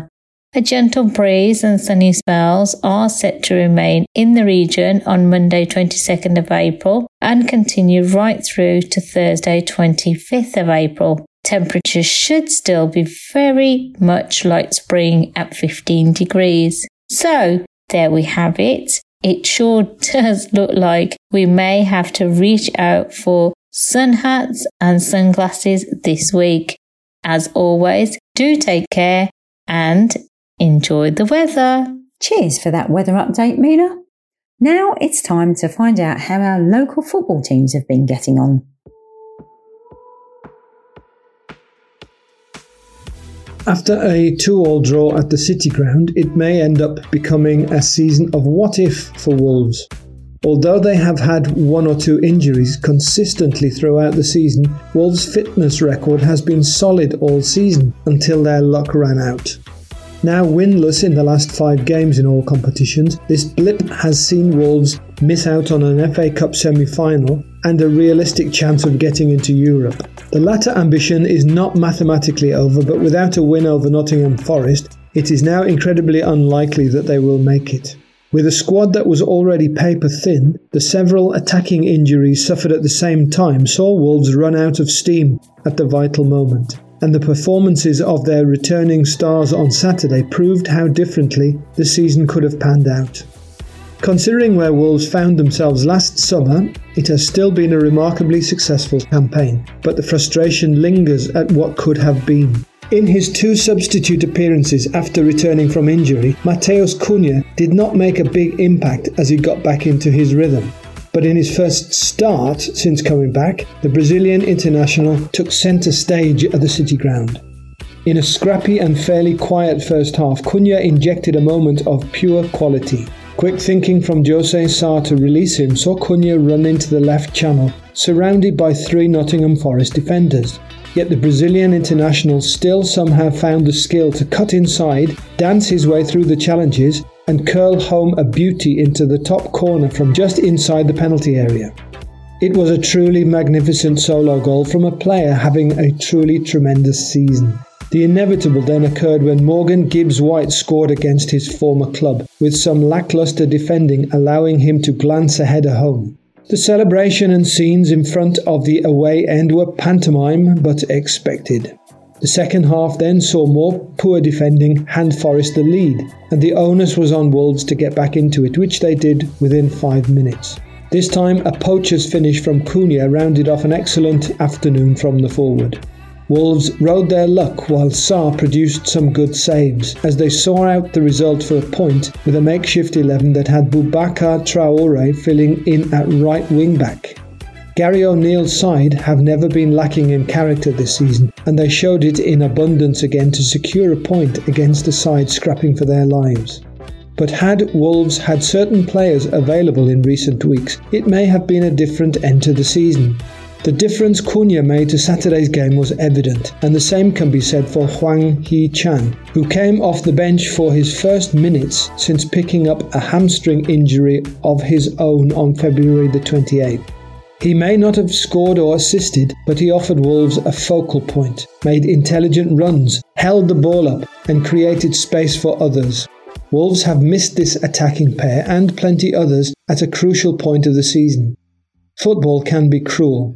A gentle breeze and sunny spells are set to remain in the region on Monday twenty-second of April and continue right through to Thursday twenty-fifth of April. Temperatures should still be very much like spring at fifteen degrees. So, there we have it. It sure does look like we may have to reach out for sun hats and sunglasses this week. As always, do take care and enjoy the weather. Cheers for that weather update, Mina. Now it's time to find out how our local football teams have been getting on. After a two-all draw at the City Ground, it may end up becoming a season of what-if for Wolves. Although they have had one or two injuries consistently throughout the season, Wolves' fitness record has been solid all season until their luck ran out. Now winless in the last five games in all competitions, this blip has seen Wolves miss out on an F A Cup semi-final and a realistic chance of getting into Europe. The latter ambition is not mathematically over, but without a win over Nottingham Forest, it is now incredibly unlikely that they will make it. With a squad that was already paper thin, the several attacking injuries suffered at the same time saw Wolves run out of steam at the vital moment, and the performances of their returning stars on Saturday proved how differently the season could have panned out. Considering where Wolves found themselves last summer, it has still been a remarkably successful campaign, but the frustration lingers at what could have been. In his two substitute appearances after returning from injury, Matheus Cunha did not make a big impact as he got back into his rhythm. But in his first start since coming back, the Brazilian international took centre stage at the City Ground. In a scrappy and fairly quiet first half, Cunha injected a moment of pure quality. Quick thinking from Jose Sá to release him saw Cunha run into the left channel, surrounded by three Nottingham Forest defenders. Yet the Brazilian international still somehow found the skill to cut inside, dance his way through the challenges, and curl home a beauty into the top corner from just inside the penalty area. It was a truly magnificent solo goal from a player having a truly tremendous season. The inevitable then occurred when Morgan Gibbs-White scored against his former club, with some lacklustre defending allowing him to glance a header home. The celebration and scenes in front of the away end were pantomime but expected. The second half then saw more poor defending hand Forest the lead, and the onus was on Wolves to get back into it, which they did within five minutes. This time a poacher's finish from Cunha rounded off an excellent afternoon from the forward. Wolves rode their luck while Sá produced some good saves as they saw out the result for a point with a makeshift eleven that had Boubacar Traoré filling in at right wing-back. Gary O'Neill's side have never been lacking in character this season, and they showed it in abundance again to secure a point against a side scrapping for their lives. But had Wolves had certain players available in recent weeks, it may have been a different end to the season. The difference Cunha made to Saturday's game was evident, and the same can be said for Hwang Hee-chan, who came off the bench for his first minutes since picking up a hamstring injury of his own on February the twenty-eighth. He may not have scored or assisted, but he offered Wolves a focal point, made intelligent runs, held the ball up, and created space for others. Wolves have missed this attacking pair and plenty others at a crucial point of the season. Football can be cruel,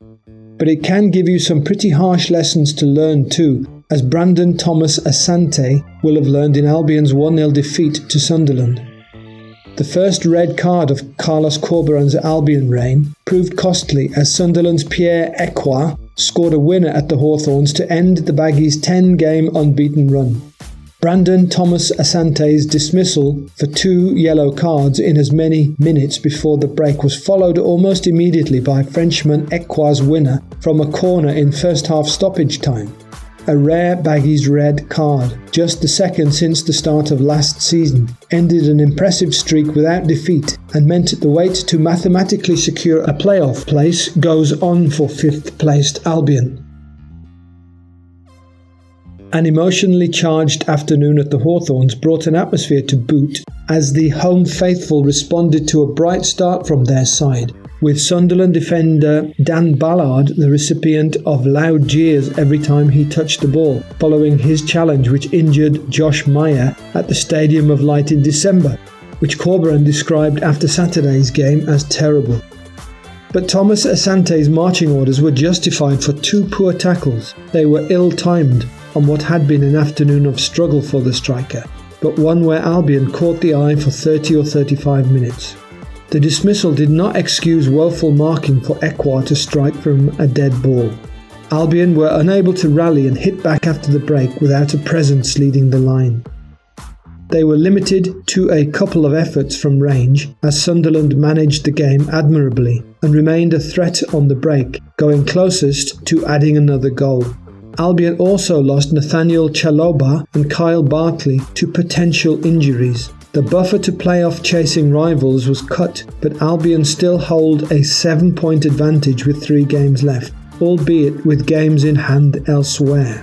but it can give you some pretty harsh lessons to learn too, as Brandon Thomas Asante will have learned in Albion's one nil defeat to Sunderland. The first red card of Carlos Corberan's Albion reign proved costly as Sunderland's Pierre Ekwa scored a winner at the Hawthorns to end the Baggies' ten-game unbeaten run. Brandon Thomas Asante's dismissal for two yellow cards in as many minutes before the break was followed almost immediately by Frenchman Ekwa's winner from a corner in first half stoppage time. A rare Baggies red card, just the second since the start of last season, ended an impressive streak without defeat and meant the wait to mathematically secure a playoff place goes on for fifth placed Albion. An emotionally charged afternoon at the Hawthorns brought an atmosphere to boot as the home faithful responded to a bright start from their side, with Sunderland defender Dan Ballard the recipient of loud jeers every time he touched the ball, following his challenge which injured Josh Meyer at the Stadium of Light in December, which Corberan described after Saturday's game as terrible. But Thomas Asante's marching orders were justified for two poor tackles. They were ill-timed on what had been an afternoon of struggle for the striker, but one where Albion caught the eye for thirty or thirty-five minutes. The dismissal did not excuse woeful marking for Ekwah to strike from a dead ball. Albion were unable to rally and hit back after the break without a presence leading the line. They were limited to a couple of efforts from range as Sunderland managed the game admirably and remained a threat on the break, going closest to adding another goal. Albion also lost Nathaniel Chaloba and Kyle Bartley to potential injuries. The buffer to playoff chasing rivals was cut, but Albion still hold a seven-point advantage with three games left, albeit with games in hand elsewhere.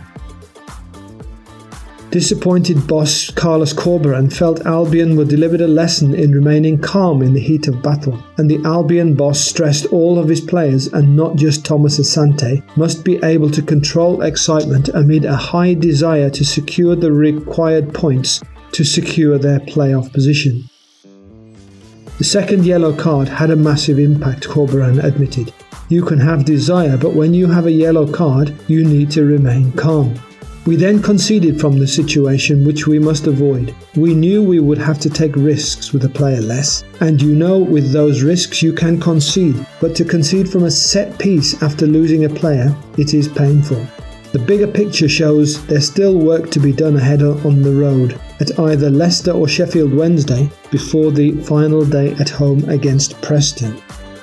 Disappointed boss Carlos Corberan felt Albion were delivered a lesson in remaining calm in the heat of battle, and the Albion boss stressed all of his players, and not just Thomas Asante, must be able to control excitement amid a high desire to secure the required points to secure their playoff position. The second yellow card had a massive impact, Corberan admitted. You can have desire, but when you have a yellow card, you need to remain calm. We then conceded from the situation, which we must avoid. We knew we would have to take risks with a player less, and you know with those risks you can concede, but to concede from a set piece after losing a player, it is painful. The bigger picture shows there's still work to be done ahead on the road, at either Leicester or Sheffield Wednesday, before the final day at home against Preston.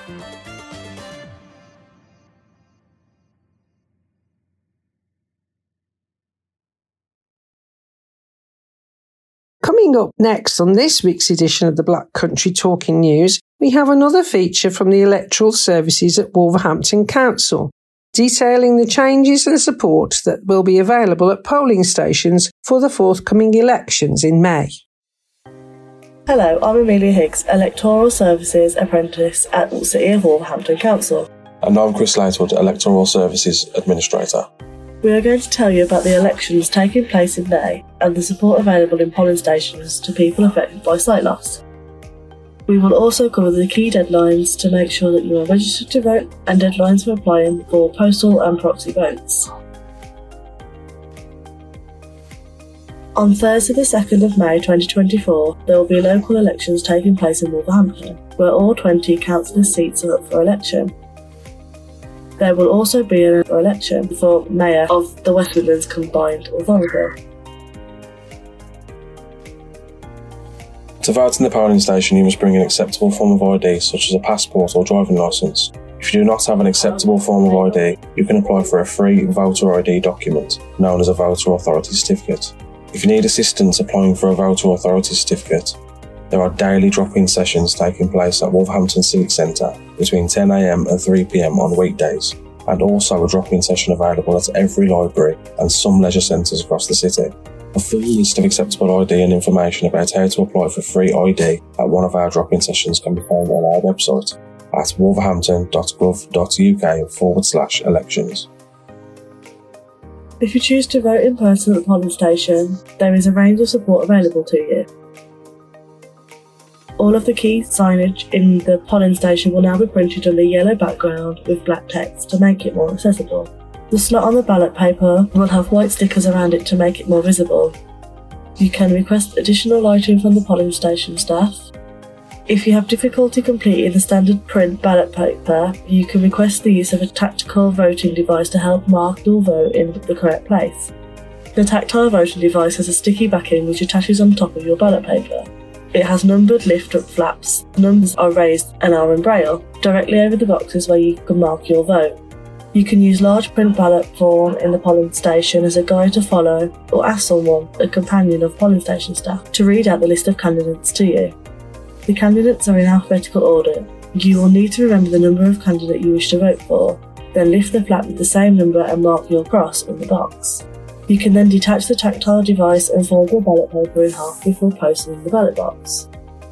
Coming up next on this week's edition of the Black Country Talking News, we have another feature from the electoral services at Wolverhampton Council, detailing the changes and support that will be available at polling stations for the forthcoming elections in May. Hello, I'm Amelia Higgs, Electoral Services Apprentice at the City of Wolverhampton Council. And I'm Chris Lightwood, Electoral Services Administrator. We are going to tell you about the elections taking place in May and the support available in polling stations to people affected by sight loss. We will also cover the key deadlines to make sure that you are registered to vote and deadlines for applying for postal and proxy votes. On Thursday the second of May twenty twenty-four, there will be local elections taking place in Wolverhampton, where all twenty councillor seats are up for election. There will also be an election for Mayor of the West Midlands Combined Authority. To vote in the polling station, you must bring an acceptable form of I D, such as a passport or driving licence. If you do not have an acceptable form of I D, you can apply for a free voter I D document, known as a voter authority certificate. If you need assistance applying for a voter authority certificate, there are daily drop-in sessions taking place at Wolverhampton Civic Centre between ten a m and three p m on weekdays, and also a drop-in session available at every library and some leisure centres across the city. A full list of acceptable I D and information about how to apply for free I D at one of our drop-in sessions can be found on our website at wolverhampton.gov.uk forward slash elections. If you choose to vote in person at the polling station, there is a range of support available to you. All of the key signage in the polling station will now be printed on a yellow background with black text to make it more accessible. The slot on the ballot paper will have white stickers around it to make it more visible. You can request additional lighting from the polling station staff. If you have difficulty completing the standard print ballot paper, you can request the use of a tactile voting device to help mark your vote in the correct place. The tactile voting device has a sticky backing which attaches on top of your ballot paper. It has numbered lift-up flaps. Numbers are raised and are in braille, directly over the boxes where you can mark your vote. You can use large print ballot form in the polling station as a guide to follow, or ask someone, a companion of polling station staff, to read out the list of candidates to you. The candidates are in alphabetical order. You will need to remember the number of candidate you wish to vote for, then lift the flap with the same number and mark your cross in the box. You can then detach the tactile device and fold your ballot paper in half before posting in the ballot box.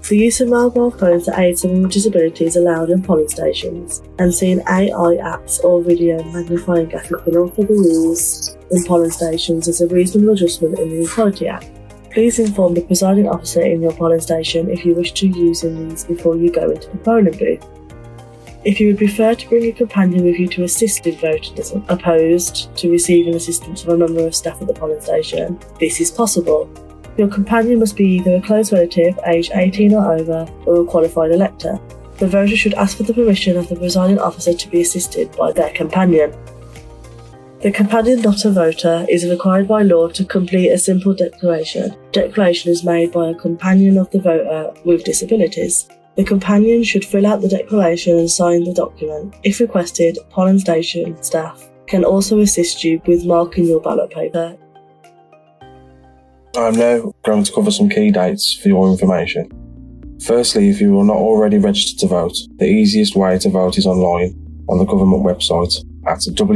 The use of mobile phones to aid someone with disabilities allowed in polling stations, and seeing A I apps or video magnifying glass can also be used in polling stations as a reasonable adjustment in the Equality Act. Please inform the presiding officer in your polling station if you wish to use these before you go into the polling booth. If you would prefer to bring a companion with you to assist in voting as opposed to receiving assistance from a member of staff at the polling station, this is possible. Your companion must be either a close relative, aged eighteen or over, or a qualified elector. The voter should ask for the permission of the presiding officer to be assisted by their companion. The companion not a voter is required by law to complete a simple declaration. Declaration is made by a companion of the voter with disabilities. The companion should fill out the declaration and sign the document. If requested, polling station staff can also assist you with marking your ballot paper. I am now going to cover some key dates for your information. Firstly, if you are not already registered to vote, the easiest way to vote is online on the government website at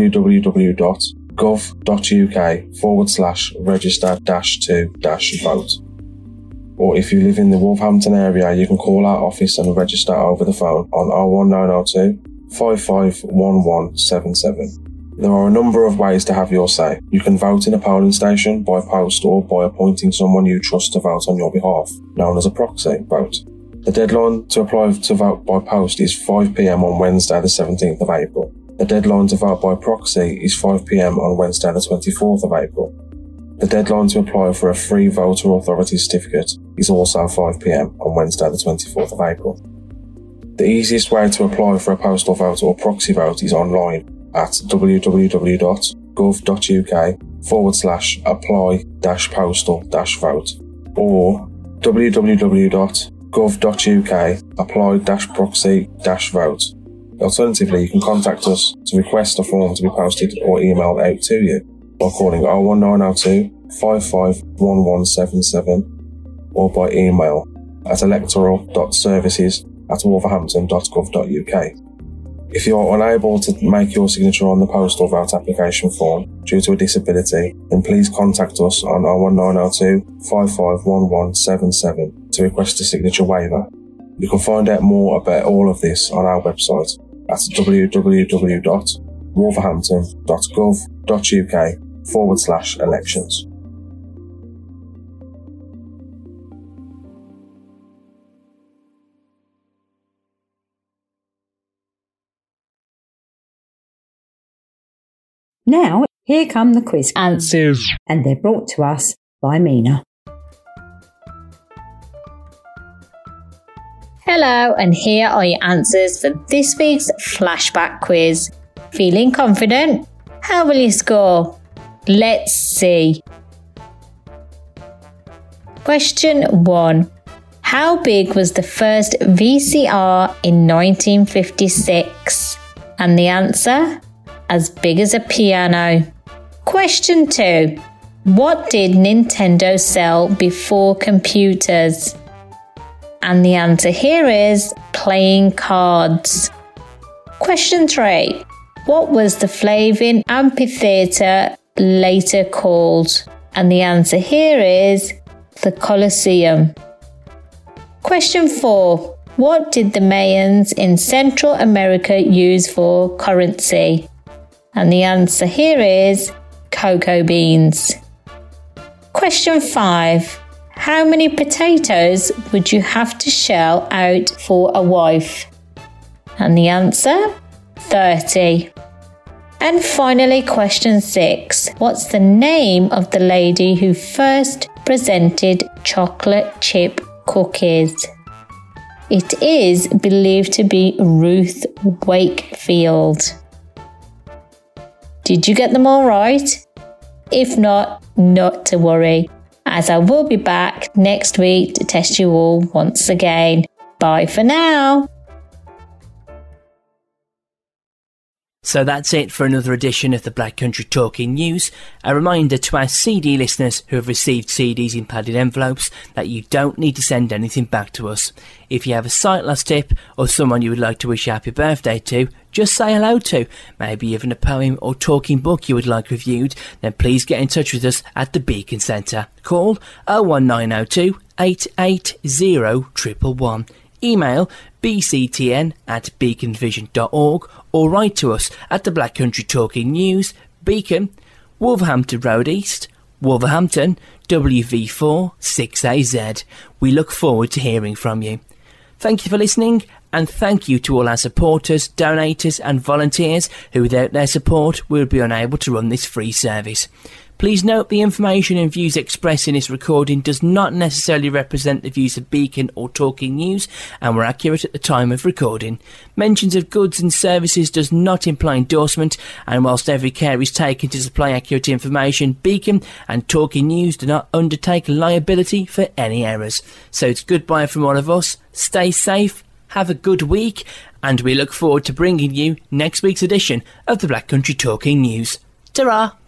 www.gov.uk forward slash register dash to dash vote. Or if you live in the Wolverhampton area, you can call our office and register over the phone on oh one nine oh two, five five one one seven seven. There are a number of ways to have your say. You can vote in a polling station, by post, or by appointing someone you trust to vote on your behalf, known as a proxy vote. The deadline to apply to vote by post is five p m on Wednesday the seventeenth of April. The deadline to vote by proxy is five p m on Wednesday the twenty-fourth of April. The deadline to apply for a free voter authority certificate is also five p m on Wednesday the twenty-fourth of April. The easiest way to apply for a postal vote or proxy vote is online at www.gov.uk forward slash apply dash postal dash vote or www.gov.uk apply dash proxy dash vote. Alternatively, you can contact us to request a form to be posted or emailed out to you by calling oh one nine oh two, five five one one seven seven or by email at electoral.services at wolverhampton.gov.uk. If you are unable to make your signature on the postal vote application form due to a disability, then please contact us on oh one nine oh two, five five one one seven seven to request a signature waiver. You can find out more about all of this on our website at www.wolverhampton.gov.uk forward slash elections. Now, here come the quiz answers, and they're brought to us by Mina. Hello, and here are your answers for this week's flashback quiz. Feeling confident? How will you score? Let's see. Question one. How big was the first V C R in nineteen fifty-six? And the answer? As big as a piano. Question two. What did Nintendo sell before computers? And the answer here is playing cards. Question three. What was the Flavin Amphitheatre later called? And the answer here is the Colosseum. Question four. What did the Mayans in Central America use for currency? And the answer here is cocoa beans. Question five. How many potatoes would you have to shell out for a wife? And the answer? thirty. And finally, question six. What's the name of the lady who first presented chocolate chip cookies? It is believed to be Ruth Wakefield. Did you get them all right? If not, not to worry, as I will be back next week to test you all once again. Bye for now. So that's it for another edition of the Black Country Talking News. A reminder to our C D listeners who have received C Ds in padded envelopes that you don't need to send anything back to us. If you have a sight loss tip or someone you would like to wish a happy birthday to, just say hello to, maybe even a poem or talking book you would like reviewed, then please get in touch with us at the Beacon Centre. Call oh one nine oh two, eight eight zero one one one. Email b c t n at beacon vision dot org or write to us at the Black Country Talking News, Beacon, Wolverhampton Road East, Wolverhampton, W V four six A Z. We look forward to hearing from you. Thank you for listening, and thank you to all our supporters, donators and volunteers who without their support we would be unable to run this free service. Please note the information and views expressed in this recording does not necessarily represent the views of Beacon or Talking News and were accurate at the time of recording. Mentions of goods and services does not imply endorsement, and whilst every care is taken to supply accurate information, Beacon and Talking News do not undertake liability for any errors. So it's goodbye from all of us. Stay safe, have a good week, and we look forward to bringing you next week's edition of the Black Country Talking News. Ta-ra!